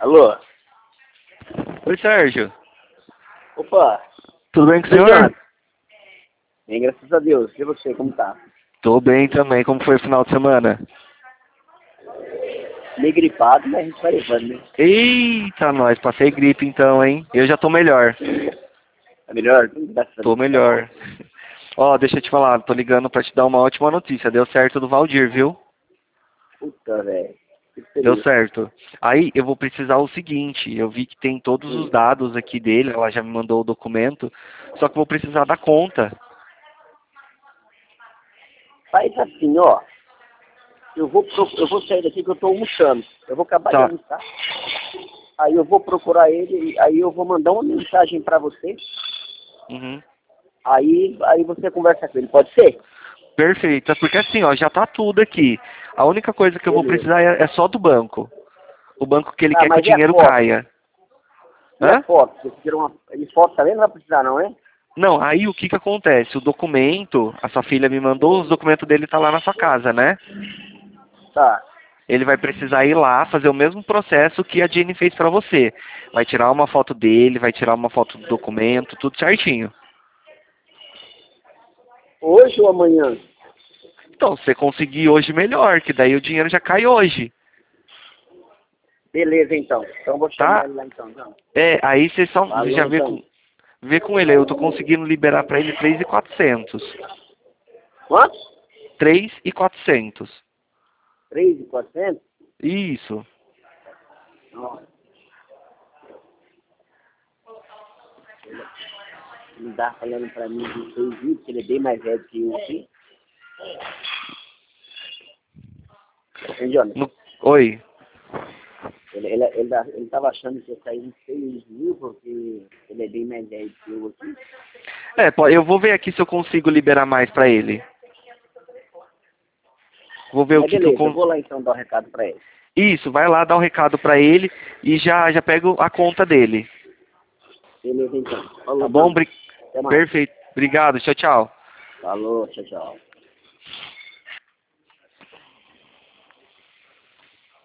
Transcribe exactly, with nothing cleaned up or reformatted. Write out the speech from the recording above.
Alô? Oi, Sérgio. Opa! Tudo bem com o Oi, senhor? Jonathan. Bem, graças a Deus. E você, como tá? Tô bem também. Como foi o final de semana? Meio gripado, mas a gente vai levando, né? Eita, nós. Passei gripe então, hein? Eu já tô melhor. Tá melhor? Graças a Tô Deus, tá bom. melhor. Ó, deixa eu te falar. Tô ligando pra te dar uma ótima notícia. Deu certo do Valdir, viu? Puta, velho. Fico Deu feliz. certo. Aí eu vou precisar o seguinte. Eu vi que tem todos os Hum. dados aqui dele. Ela já me mandou o documento. Só que eu vou precisar da conta. Faz assim, ó. Eu vou, pro- eu vou sair daqui que eu tô almoçando. Eu vou acabar de Tá. almoçar. Aí eu vou procurar ele, e aí eu vou mandar uma mensagem pra você. Uhum. Aí, aí você conversa com ele, pode ser? Perfeito. É porque assim, ó, já tá tudo aqui. A única coisa que eu vou Beleza. precisar é, é só do banco. O banco que ele Tá, quer que o mas e a dinheiro foto? caia. E a Hã? foto? Você tirou uma. E foto também não vai precisar não, é? Não, aí o que que acontece? O documento, a sua filha me mandou, os documentos dele tá lá na sua casa, né? Tá. Ele vai precisar ir lá fazer o mesmo processo que a Jenny fez pra você. Vai tirar uma foto dele, vai tirar uma foto do documento, tudo certinho. Hoje ou amanhã? Então, se você conseguir hoje, melhor, que daí o dinheiro já cai hoje, Beleza, então. Então eu vou chamar tá? ele lá então, João. É, aí você só você Falou, já vê então. com, vê com ele. Eu tô conseguindo liberar pra ele três mil e quatrocentos. Quanto? três mil e quatrocentos. três mil e quatrocentos? Isso. Nossa. Ele tá falando pra mim de seis mil, que ele é bem mais velho que eu aqui. Entendeu? No- Oi. Ele, ele, ele, tá- ele tava achando que ia sair uns seis mil, porque ele é bem mais velho que eu aqui. É, pô, eu vou ver aqui se eu consigo liberar mais pra ele. Vou ver o Mas que que eu beleza, eu con... vou lá então dar um recado pra ele. Isso, vai lá dar um recado pra ele e já já pego a conta dele. Beleza, então. Tá Falou, bom? então. Bri- Até mais. Perfeito. Obrigado. Tchau, tchau. Falou, tchau, tchau.